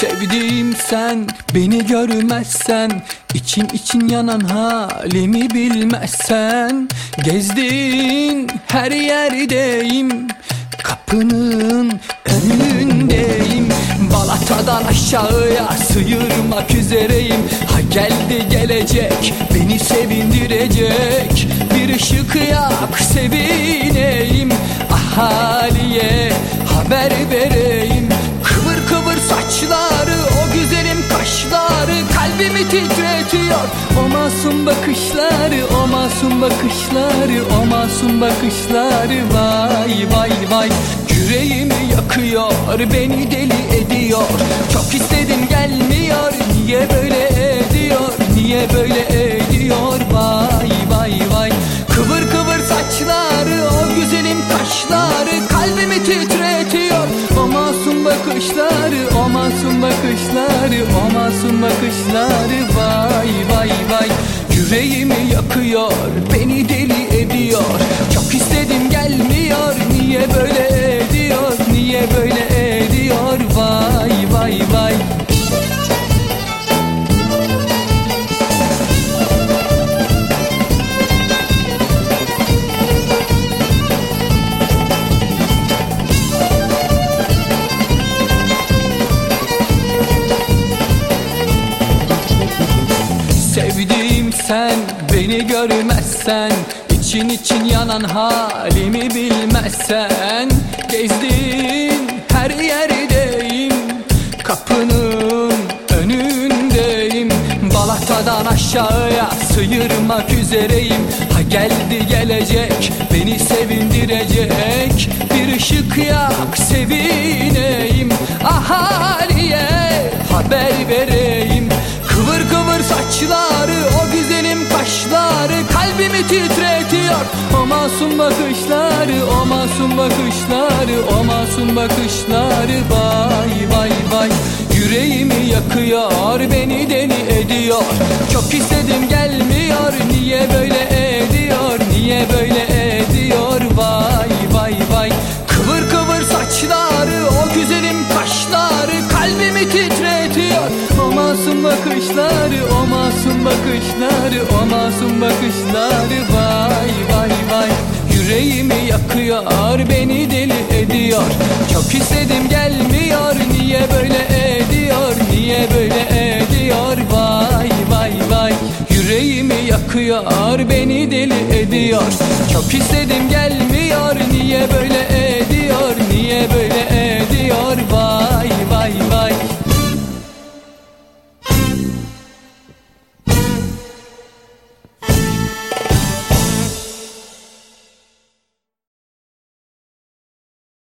Sevdiğim sen beni görmezsen, için için yanan halimi bilmezsen, gezdiğin her yerdeyim, kapının önündeyim. Balata'dan aşağıya sıyırmak üzereyim. Ha geldi gelecek, beni sevindirecek bir ışık yak, sevineyim. Ahaliye haber vereyim. Kıvır kıvır saçları, o güzelim kaşları kalbimi titretiyor. O masum bakışları, o masum bakışları, o masum bakışları. Vay vay vay, yüreğimi yakıyor, beni deli ediyor. Çok istedim gelmiyor, niye böyle ediyor, niye böyle ediyor. Vay vay vay, kıvır kıvır saçları, o güzelim kaşları kalbimi titretiyor. O masum bakışları, o masum bakışları, o masum bakışları. Vay vay vay, yüreğimi yakıyor, beni deli ediyor. Çok istedim gelmiyor, niye böyle ediyor, niye böyle ediyor. Vay vay vay. Sevdiğim sen beni görmezsen, için için yanan halimi bilmezsen, gezdiğin her yerdeyim, kapının önündeyim. Balata'dan aşağıya sıyırmak üzereyim. Ha geldi gelecek, beni sevindirecek bir ışık yak, sevineyim. Ahaliye haber vereyim. Kıvır kıvır saçları, o güzelim kaşları kalbimi titretiyor. O masum bakışları, o masum bakışları, o masum bakışları. Vay vay vay, yüreğimi yakıyor, beni deli ediyor. Çok istedim gelmiyor, niye böyle ediyor, niye böyle ediyor. Vay vay vay, kıvır kıvır saçları, o güzelim kaşları kalbimi titretiyor. O masum bakışları, o masum bakışları, o masum bakışları. Vay vay vay, yüreğimi yakıyor, beni deli ediyor. Çok istedim gelmiyor, niye böyle ediyor, niye böyle ediyor. Vay vay vay, yüreğimi yakıyor, beni deli ediyor. Çok istedim gelmiyor, niye